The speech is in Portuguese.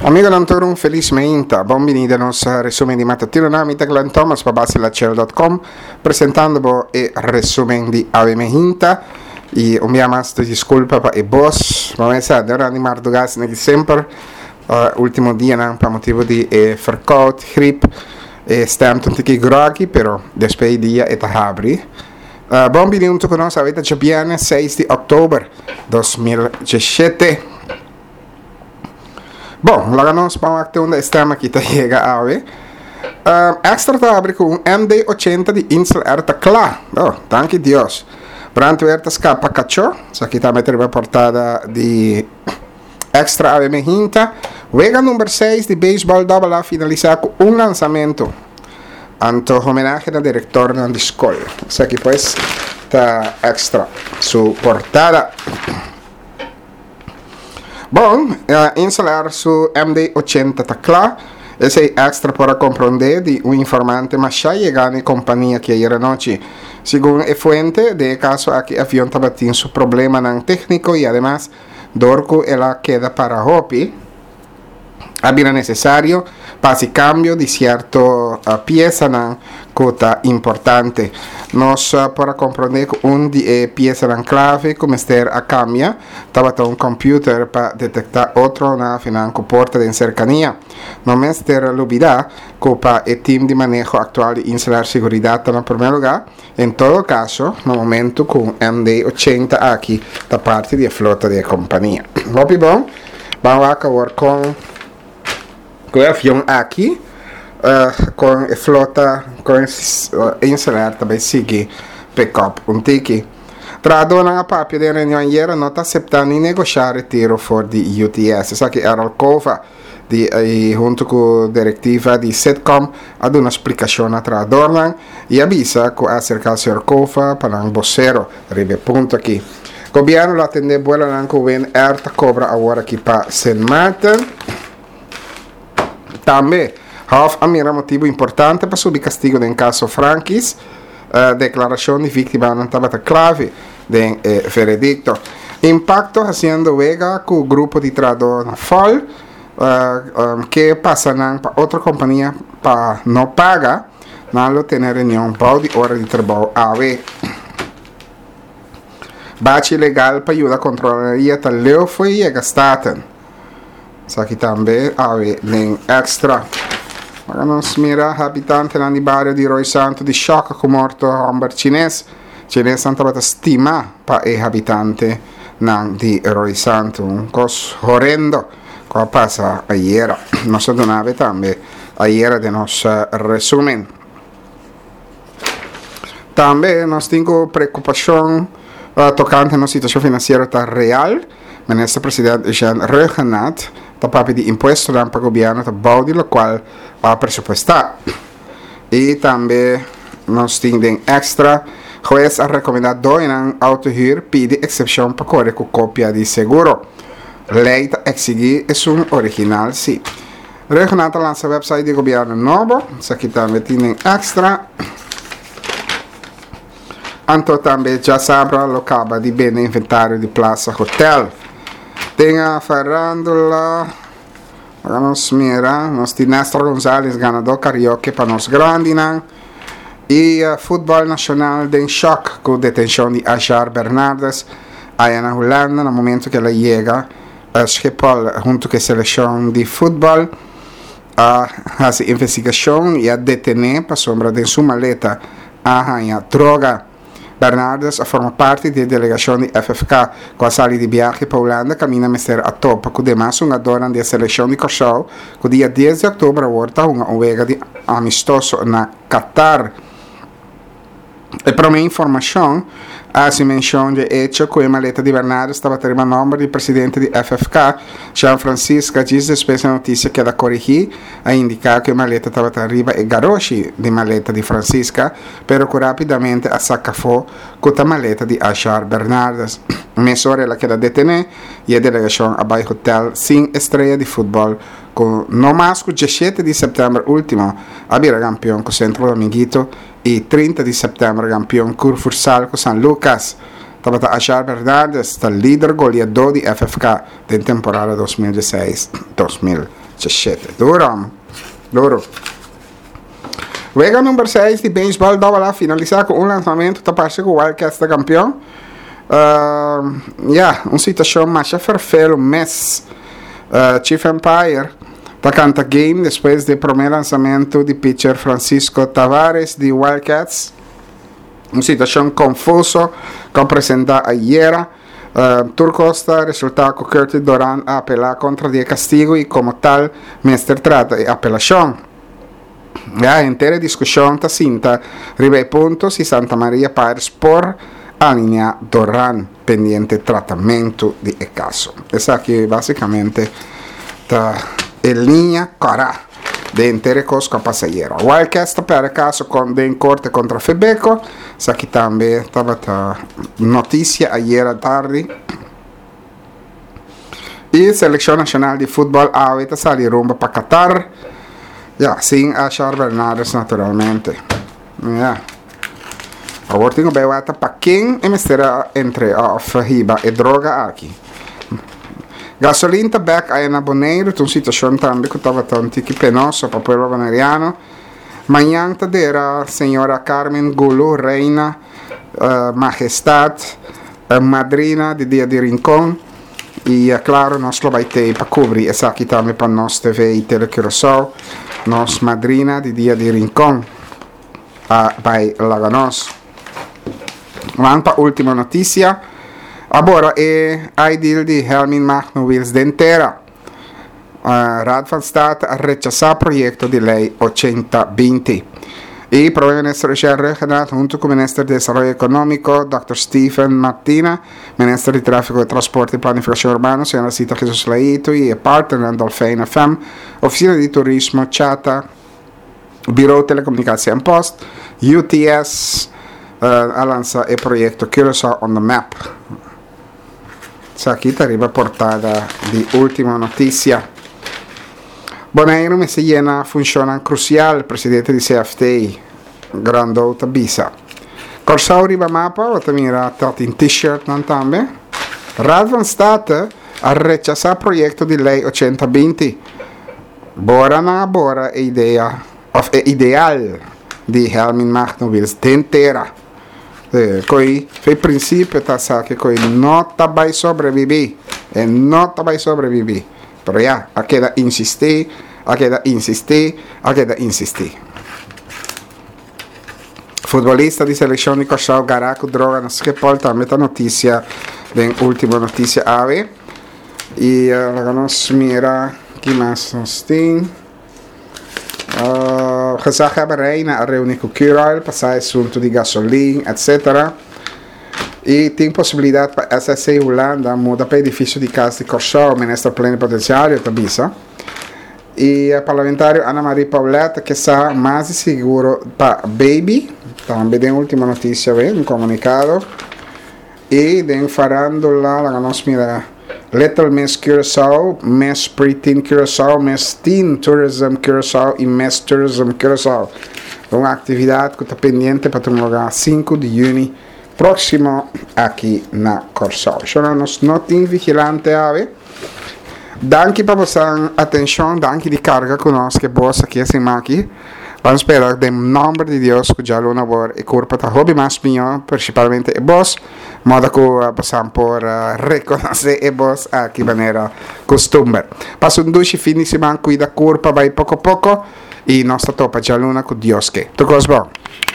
Amigo Lantorum, felizmente, benvenuti al nostro resumen di mattino. Mi chiamo Glenn Thomas, per basilacero.com, presentando il resumen di Aveme Hinta. E un mia masto disculpa per il boss, ma sa, ora di Mardugas nel sempre, ultimo dia per motivo di verkoud, grip, e stemt un ticchi groggy, però despei dia e tahabri. Buon venuto con noi, avete già bene, 6 di ottobre 2017. Bom, lá nós vamos aqui onde estamos aqui, tá chega a ver. Extra tá abre com MD80 de Insel Erta Clá. Oh, danke Deus. Branto Erta Scapa Cachorro. Isso aqui tá metendo a portada de Extra Ave Mehinta. Vega número 6 de Baseball Double A finalizar com lançamento. Anto homenagem ao diretor da escola. Isso aqui pues tá extra su portada. Bom, instalar su MD80 tecla, esse é extra para compreender de um informante, mas já chegou na companhia que era noite. Segundo a fonte, de caso aqui avião estava tendo su problema não técnico e además dorco ela queda para hopi. Había necessário para cambio de certa pieza na cota importante. Nós para compreender onde pieza na clave começar a cambiar, estava um computer para detectar outro na financo porta de cercania. Não me ter olvidar que para o time de manejo actual de instalar segurança no primeiro lugar. Em todo caso, no momento com MD80 aqui da parte da frota da companhia. Muito bom, vamos acabar com o avião aqui, com a flota, com instalar também seguir pick-up um tique. Tradona a papia da reunião ieri não está aceitando nem negociar retiro for de UTS. Isso aqui era a Alcova, junto com a diretiva de Setcom, a dar uma explicação a Tradona e avisa que acerca-se a Alcova para um vocero, arriba ponto aqui. O governo atende vuelo na Cuban Erta cobra agora aqui para St. Martin. Também, houve um motivo importante para subir castigo em caso Frankis, declaração de vítima não estava clave do veredicto. Impacto fazendo vega com o grupo de trabalho na FOL, que passa para outra companhia para não pagar, não ter reunião de hora de trabalho AV. Bate legal para ajudar a controlaria da leu foi e gastaten. Isso aqui também ave nem extra. Agora nós mira habitante no bairro de Roy Santo de choque com morto homem chinês. Chinês não estava estima para o habitante de Roy Santo. Um coisa horrendo que passa ayer. Nós donava também ayer de nosso resumen. Também nós temos preocupação tocante na situação financeira real. Ministro presidente Jean Regenat da papi di imposto para o governo da boude lo qual a pressupostar. E também nós temos extra juez a recomendado em autohuur pede excepção para correr com cópia de seguro. Lei da exigir é um original sim. Regenat lança website do governo novo. Isso aqui também tem extra. Anto também já sabe lo acaba de bem inventário de Plaza Hotel. Tem a farandola, vamos mirar, nós temos Néstor Gonzalez, ganador karaoke para nós grande, e o futebol nacional tem choque com a detenção de Ajar Bernardes, aí na Holanda, no momento que ela chega, a Schiphol, junto com a seleção de futebol, a investigação e a detener, para sombra de sua maleta, a droga. Bernardes forma parte da delegação de FFK com a saída de viagem para a Holanda, caminha a topa com demais uma dona da seleção de Kosovo, que dia 10 de outubro volta uma vega de amistoso na Qatar. E para minha informação, a menção de hecho que a maleta de Bernardes estava tendo o nome do presidente de FFK, Jean Francisco, diz depois a notícia que ela corrigiu, a indicar que a maleta estava arriba e garoshi de maleta de Francisca, pero que rapidamente a sacafou com a maleta de Ajar Bernardes. Mesora ela queda detener e a delegação a Bay Hotel sem estreia de futebol, com no mais que 17 de setembro último, havia campeão com o Centro Dominguito e 30 de setembro campeão com Futsal com San Lucas. Estava a Ajar Bernardes, o líder goleador de FFK da temporada 2016-2017. 17. Duro. Juego número 6 de beisebol da finalizar com lançamento da parte com o Wildcats da campeão. Uma situação mais ferfelo mês. Chief Empire da canta game depois do primeiro lançamento de pitcher Francisco Tavares de Wildcats. Uma situação confusa que apresentou ayer. Turcosta resultado que Curtis Doran apela contra de castigo e como tal, mestre trata de apelação. A inteira discussão está cinta, ribe pontos e Santa Maria Pires por alinhar Doran pendiente tratamento de caso. Essa aqui basicamente está em linha cara de inteira coisa que passa ayer. Wildcats para caso de corte contra Febeco. Essa aqui também estava notícia ayer à tarde. E a Seleção Nacional de Futebol está saindo rumbo para Qatar. Sim, a Charles Bernardes naturalmente. Agora tenho bem para quem é mistério entre a riba e droga aqui. Gasolina está back aí na Bonaire, uma situação também que estava tão penosa para o povo bonaireano. Manhã era a senhora Carmen Gulu, reina, majestade, madrina de Dia de Rincón. E é claro, nós vamos ter para cobrir essa aqui também para nós TV e Telecurosau. Nós madrina de Dia de Rincón. Vai lá nós. Vamos para a última notícia. Agora é a ideia de Helmin Magnowils Dentera. Raad van State rechaçar o projeto de lei 8020. E para o ministro regional, junto com o ministro de Desenvolvimento Econômico, Dr. Stephen Martina, ministro de Tráfego de Transporte e Planificação Urbana, senhora Cita Jesus Laito, e partner da Dolphin FM, Oficina de Turismo, Chata, Bureau de Telecomunicação Post, UTS, a lançar o projeto Curaçao on the Map. Essa aqui está a portada de última notícia. Bonaire me llena funciona crucial, presidente di CFT, Grandouta Bisa. Curaçao riba mapa, o também está em t-shirt não também. Raad van State a rechazar projeto de lei 8020. Bora na bora ideal de Helmin Magnowils Dentera. Coi foi princípio tá que coi não vai sobreviver, não vai sobreviver. Pero a queda insistir. Futbolista de seleção de Curaçao Garaco droga na Skepol também tá notícia, bem última notícia ave. E nós mira que mais nós tem. Gezag hebben reina a reunião com Cural, passar assunto de gasolina, etc. E tem possibilidade para a SSC Holanda mudar para o edifício de casa de Curaçao, ministro plenipotenciário da Bisa. E a parlamentária Ana Maria Pauleta, que está mais seguro para Baby, também tem última notícia, um comunicado. E tem farándola, nós mira, Little Miss Curaçao, Miss Preteen Curaçao, Miss Teen Tourism Curaçao e Miss Tourism Curaçao. Uma atividade que está pendente para o lugar 5 de junho próximo aqui na Curaçao. Então, nós não temos vigilante ave. Danke para vossa atenção, danke de carga conosco que boas aqui assim aqui. Vamos esperar em nome de Deus que já luna por e corpo tá hobby mais minha, principalmente e boss, modo que passam por reconhecer e boss aqui maneira costume. Passa duche fim de semana, cuida corpo vai pouco a pouco e nossa topa já luna com Deus que. Tu gostou?